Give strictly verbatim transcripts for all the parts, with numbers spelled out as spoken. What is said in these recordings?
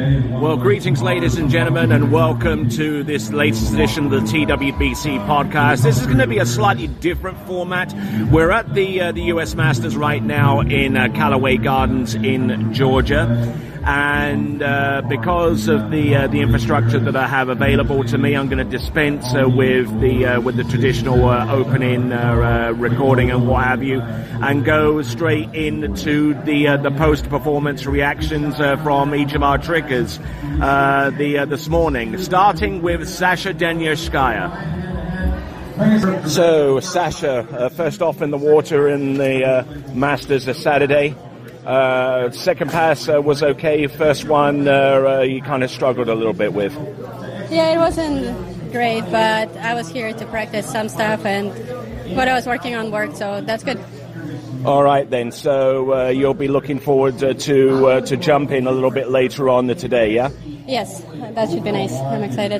Well, greetings, ladies and gentlemen, and welcome to this latest edition of the T W B C podcast. This is going to be a slightly different format. We're at the uh, the U S Masters right now in uh, Callaway Gardens in Georgia. And uh, because of the uh, the infrastructure that I have available to me, I'm going to dispense uh, with the uh, with the traditional uh, opening uh, uh, recording and what have you, and go straight into the uh, the post performance reactions uh, from each of our trickers uh, the uh, this morning, starting with Sasha Denyeskaia. So Sasha, uh, first off in the water in the uh, Masters of Saturday. Uh, second pass uh, was okay. First one, uh, uh, you kind of struggled a little bit with. Yeah, it wasn't great, but I was here to practice some stuff, and what I was working on worked, so that's good. All right, then. So uh, you'll be looking forward uh, to uh, to jumping a little bit later on today, yeah? Yes, that should be nice. I'm excited.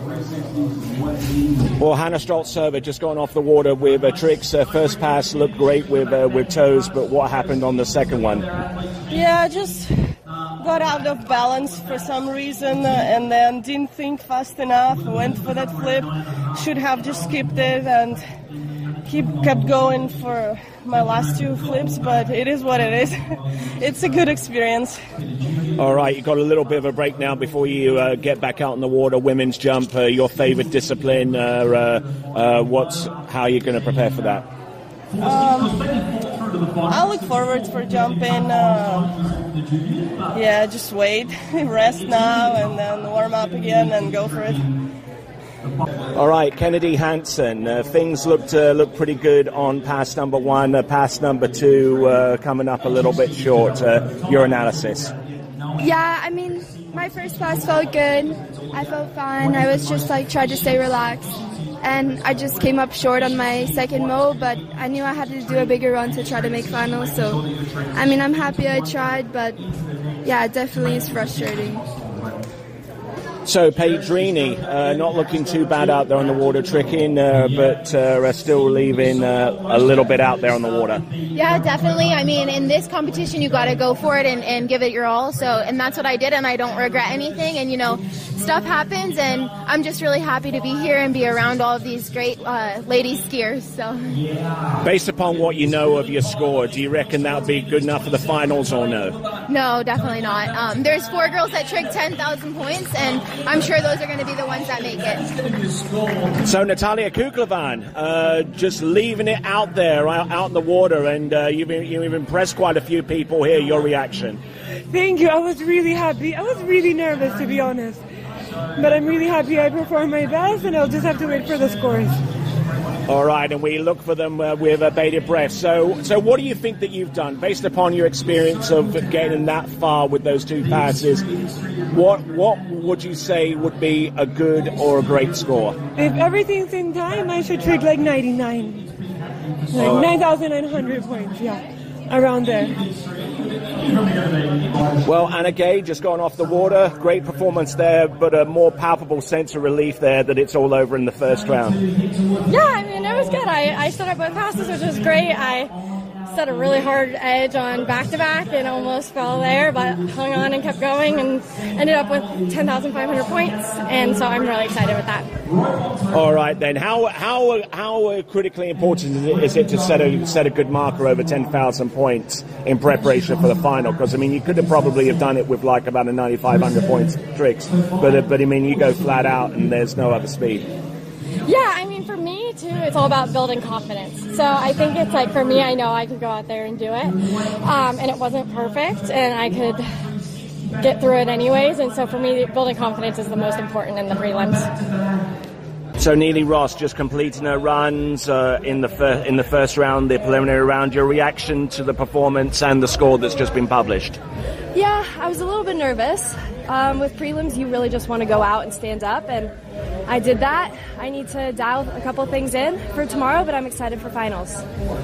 Well, Hannah Straltsova just gone off the water with uh, tricks. Uh, first pass looked great with uh, with toes, but what happened on the second one? Yeah, just got out of balance for some reason, uh, and then didn't think fast enough. Went for that flip. Should have just skipped it and keep kept going for my last two flips, but it is what it is. It's a good experience. All right, you've got a little bit of a break now before you uh, get back out in the water. Women's jump, uh, your favorite discipline. Uh, uh, uh, what's how are you going to prepare for that? Um, I look forward for jumping. Uh, yeah, just wait, rest now, and then warm up again and go for it. All right, Kennedy Hansen. Uh, things looked uh, looked pretty good on pass number one. Uh, pass number two uh, coming up a little bit short. Uh, your analysis? Yeah, I mean, my first pass felt good. I felt fine. I was just like trying to stay relaxed, and I just came up short on my second mo. But I knew I had to do a bigger run to try to make finals. So, I mean, I'm happy I tried, but yeah, it definitely is frustrating. So Pedrini, uh, not looking too bad out there on the water tricking, uh, but uh, still leaving uh, a little bit out there on the water. Yeah, definitely. I mean, in this competition, you got to go for it and, and give it your all. So, and that's what I did, and I don't regret anything. And, you know, stuff happens, and I'm just really happy to be here and be around all of these great uh, lady skiers. So, based upon what you know of your score, do you reckon that would be good enough for the finals or no? No, definitely not. Um, there's four girls that trick ten thousand points, and I'm sure those are going to be the ones that make it. So Natalia Kuklevan, uh, just leaving it out there, out, out in the water, and uh, you've, you've impressed quite a few people here. Your reaction? Thank you. I was really happy. I was really nervous, to be honest. But I'm really happy I performed my best, and I'll just have to wait for the scores. All right, and we look for them uh, with uh, bated breath. So, so what do you think that you've done, based upon your experience of getting that far with those two passes? What what would you say would be a good or a great score? If everything's in time, I should trick like ninety-nine, like uh, nine thousand nine hundred points. Yeah, around there. Well, Anna Gay just gone off the water. Great performance there, but a more palpable sense of relief there that it's all over in the first round. Yeah, I mean, it was good. I, I set up both passes, which was great. I set a really hard edge on back-to-back and almost fell there, but hung on and kept going and ended up with ten thousand five hundred points, and so I'm really excited with that. All right, then. How how how critically important is it to set a set a good marker over ten thousand points in preparation for the final? Because I mean, you could have probably have done it with like about a ninety-five hundred points tricks, but but I mean, you go flat out and there's no other speed. Yeah, I mean, for me, too, it's all about building confidence. So I think it's like, for me, I know I could go out there and do it. Um, and it wasn't perfect, and I could get through it anyways. And so for me, building confidence is the most important in the prelims. So Neely Ross just completing her runs uh, in the fir- in the first round, the preliminary round. Your reaction to the performance and the score that's just been published? Yeah, I was a little bit nervous. Um, with prelims, you really just want to go out and stand up, and I did that. I need to dial a couple things in for tomorrow, but I'm excited for finals.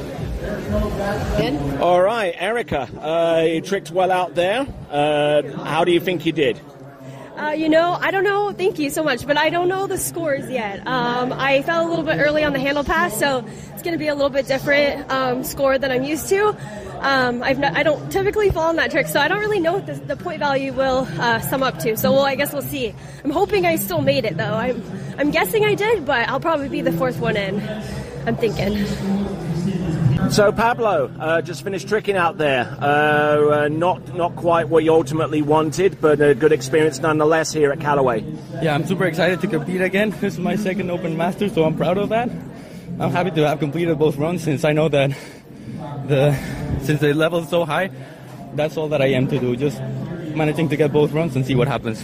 Good. All right, Erica, uh, you tricked well out there. Uh, how do you think you did? Uh, you know, I don't know. Thank you so much, but I don't know the scores yet. Um, I fell a little bit early on the handle pass, so it's going to be a little bit different um, score than I'm used to. Um, I've not, I don't typically fall on that trick, so I don't really know what the, the point value will uh, sum up to. So, well, I guess we'll see. I'm hoping I still made it, though. I'm, I'm guessing I did, but I'll probably be the fourth one in. I'm thinking. So Pablo, uh, just finished tricking out there. Uh, uh, not not quite what you ultimately wanted, but a good experience nonetheless here at Callaway. Yeah, I'm super excited to compete again. This is my second Open Masters, so I'm proud of that. I'm happy to have completed both runs since I know that the since the level is so high, that's all that I am to do. Just managing to get both runs and see what happens.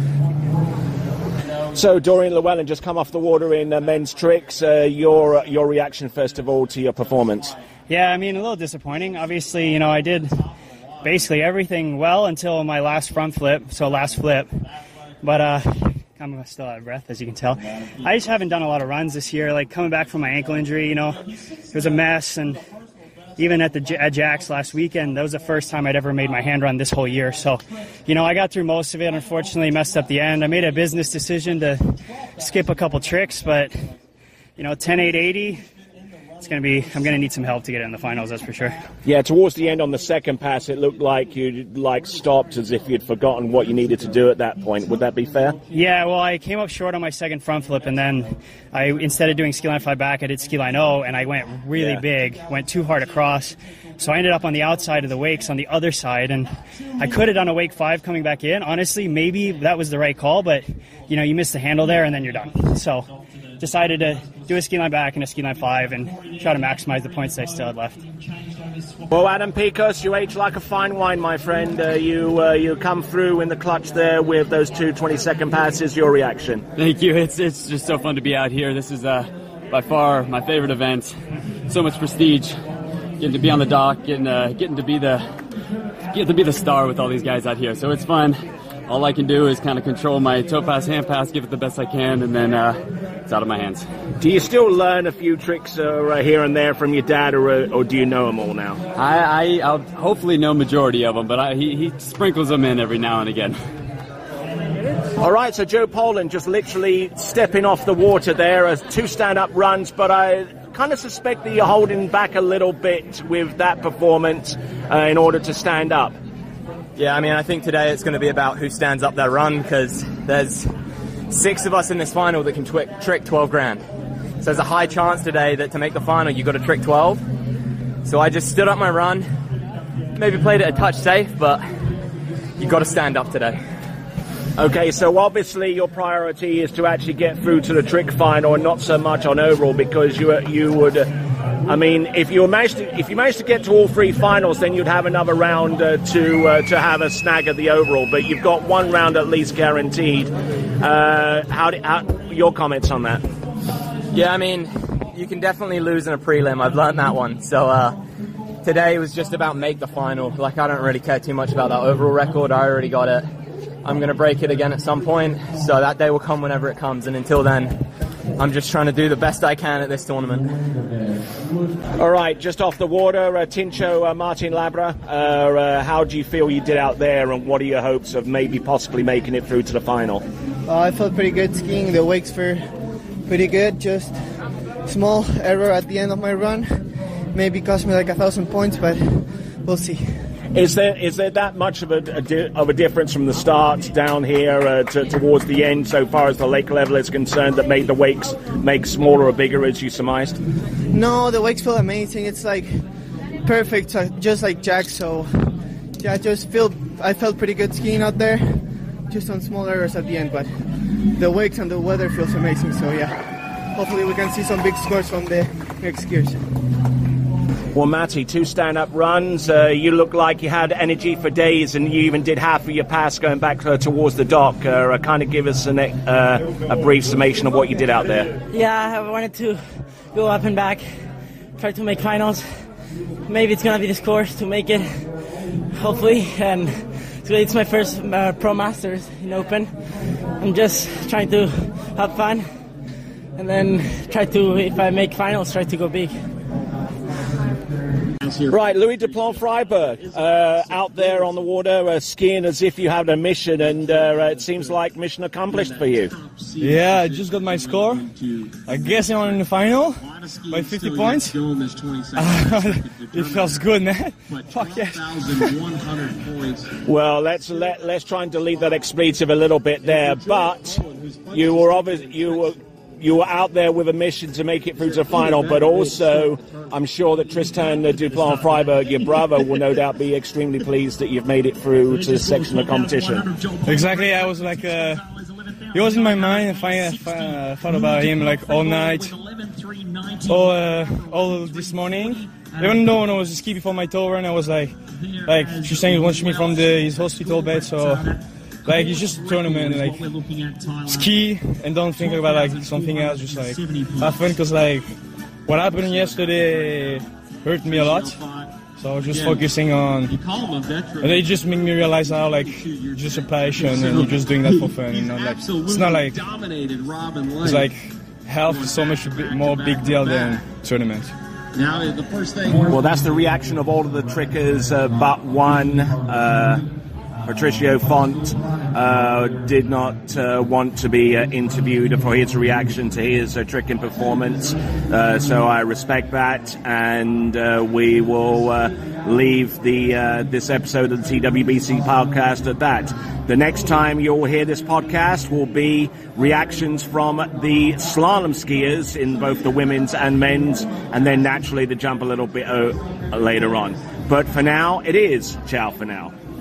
So Dorian Llewellyn just come off the water in uh, men's tricks. Uh, your your reaction first of all to your performance? Yeah, I mean, a little disappointing. Obviously, you know, I did basically everything well until my last front flip, so last flip. But uh, I'm still out of breath, as you can tell. I just haven't done a lot of runs this year. Like coming back from my ankle injury, you know, it was a mess. And even at the at Jack's last weekend, that was the first time I'd ever made my hand run this whole year. So, you know, I got through most of it. Unfortunately, messed up the end. I made a business decision to skip a couple tricks, but, you know, ten eight eighty, it's going to be, I'm going to need some help to get in the finals, that's for sure. Yeah, towards the end on the second pass, it looked like you like stopped as if you'd forgotten what you needed to do at that point. Would that be fair? Yeah, well, I came up short on my second front flip, and then I, instead of doing ski line five back, I did ski line O, and I went really yeah. big, went too hard across. So I ended up on the outside of the wakes on the other side, and I could have done a wake five coming back in. Honestly, maybe that was the right call, but, you know, you miss the handle there, and then you're done. So decided to do a ski line back and a ski line five and try to maximize the points I still had left. Well, Adam Picos, you age like a fine wine, my friend. Uh, you uh, you come through in the clutch there with those two twenty-second passes. Your reaction? Thank you. It's it's just so fun to be out here. This is uh, by far my favorite event. So much prestige. Getting to be on the dock, getting uh, getting to be the getting to be the star with all these guys out here. So it's fun. All I can do is kind of control my toe pass, hand pass, give it the best I can, and then uh, it's out of my hands. Do you still learn a few tricks uh, here and there from your dad, or or do you know them all now? I, I I'll hopefully know majority of them, but I, he he sprinkles them in every now and again. All right, so Joe Poland just literally stepping off the water there as two stand-up runs, but I kind of suspect that you're holding back a little bit with that performance uh, in order to stand up. Yeah, I mean, I think today it's going to be about who stands up that run, because there's six of us in this final that can twi- trick twelve grand. So there's a high chance today that to make the final, you've got to trick twelve. So I just stood up my run, maybe played it a touch safe, but you've got to stand up today. Okay, so obviously your priority is to actually get through to the trick final and not so much on overall, because you you would, uh, I mean, if you managed to, if you managed to get to all three finals, then you'd have another round uh, to uh, to have a snag at the overall. But you've got one round at least guaranteed. Uh, how, do, how your comments on that? Yeah, I mean, you can definitely lose in a prelim. I've learned that one. So uh, today was just about make the final. Like, I don't really care too much about that overall record. I already got it. I'm going to break it again at some point, so that day will come whenever it comes, and until then, I'm just trying to do the best I can at this tournament. All right, just off the water, uh, Tincho uh, Martin Labra, uh, uh, how do you feel you did out there, and what are your hopes of maybe possibly making it through to the final? Uh, I felt pretty good skiing. The wakes were pretty good, just small error at the end of my run. Maybe cost me like a thousand points, but we'll see. Is there is there that much of a, a di- of a difference from the start down here uh, to, towards the end, so far as the lake level is concerned, that made the wakes make smaller or bigger, as you surmised? No, the wakes feel amazing. It's like perfect, just like Jack. So yeah, I just feel I felt pretty good skiing out there, just on small errors at the end. But the wakes and the weather feels amazing. So yeah, hopefully we can see some big scores from the next skiers. Well, Matty, two stand-up runs. Uh, you look like you had energy for days, and you even did half of your pass going back uh, towards the dock. Uh, kind of give us an, uh, a brief summation of what you did out there. Yeah, I wanted to go up and back, try to make finals. Maybe it's going to be this course to make it, hopefully. And so it's my first uh, Pro Masters in Open. I'm just trying to have fun, and then try to, if I make finals, try to go big. Right, Louis Duplan-Freiberg, uh, out there on the water, uh, skiing as if you had a mission, and uh, it seems like mission accomplished for you. Yeah, I just got my score. I guess I'm in the final by fifty points. Uh, it feels good, man. Fuck yeah. Well, let's let let's try and delete that expletive a little bit there. But you were obvious, you were. You were out there with a mission to make it through to the final, but also I'm sure that Tristan Duplan-Freiberg, your brother, will no doubt be extremely pleased that you've made it through to this section of competition. Exactly, I was like, uh, he was in my mind. I uh, thought about him like all night, all, uh, all this morning. Even though when I was ski before my tour run, I was like, like Tristan watched me from the, his hospital bed, so. Like, it's just a tournament, like, ski and don't think about, like, something else, just, like, have fun, because, like, what happened yesterday hurt me a lot, so I was just focusing on, and they just make me realize how, like, just a passion, and you're just doing that for fun, you know, like, it's not like, it's like, health is so much more big deal than tournament. Now, the first thing. Well, that's the reaction of all of the trickers, uh, but one, uh, Patricio Font uh, did not uh, want to be uh, interviewed for his reaction to his uh, tricking performance, uh, so I respect that, and uh, we will uh, leave the uh, this episode of the T W B C podcast at that. The next time you'll hear this podcast will be reactions from the slalom skiers in both the women's and men's, and then naturally the jump a little bit uh, later on. But for now, it is ciao for now.